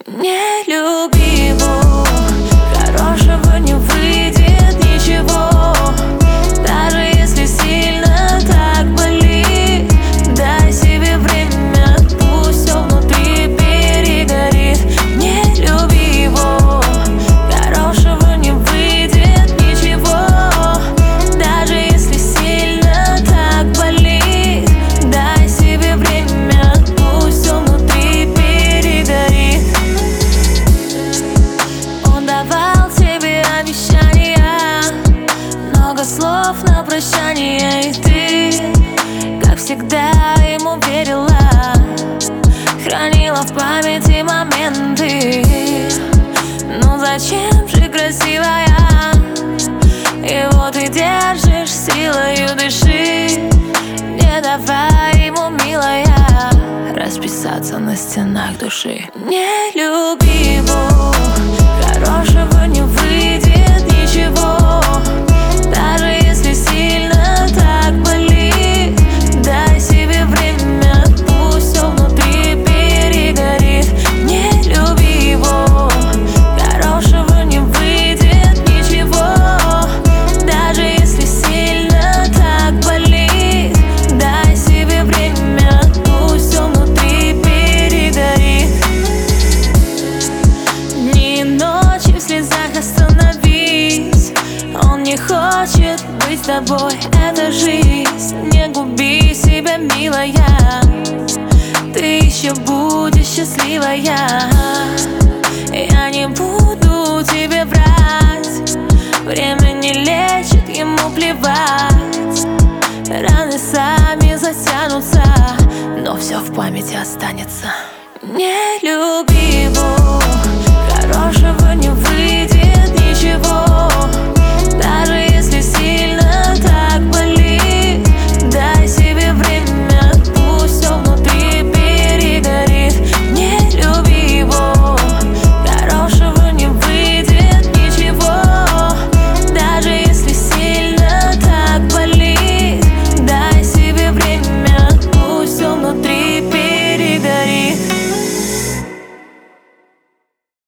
Не люби его, хорошего не выйдет ничего. Даже если сильно так болит, дай себе время, пусть все внутри перегорит. Не люби его, хорошего не выйдет ничего. Даже если сильно так болит, дай себе время, пусть все внутри перегорит. Он давал тебе обещания, много слов на прощание, и ты, как всегда, ему верила, хранила в памяти моменты. Ну зачем же красивая? И вот ты держишь силою дыши, не давай ему, милая, расписаться на стенах души. Не люби его, хорошего не выйдет ничего. Даже если сильно так болит, дай себе время, пусть все внутри перегорит. Не люби его, хорошего не выйдет ничего. Даже если сильно так болит, дай себе время, пусть все внутри перегорит. Дни и ночи в слезах остановись, он не хочет быть с тобой, это жизнь. Не губи себя, милая, ты еще будешь счастливая. Я не буду тебе врать, время не лечит, ему плевать. Раны сами затянутся, но все в памяти останется. Не люби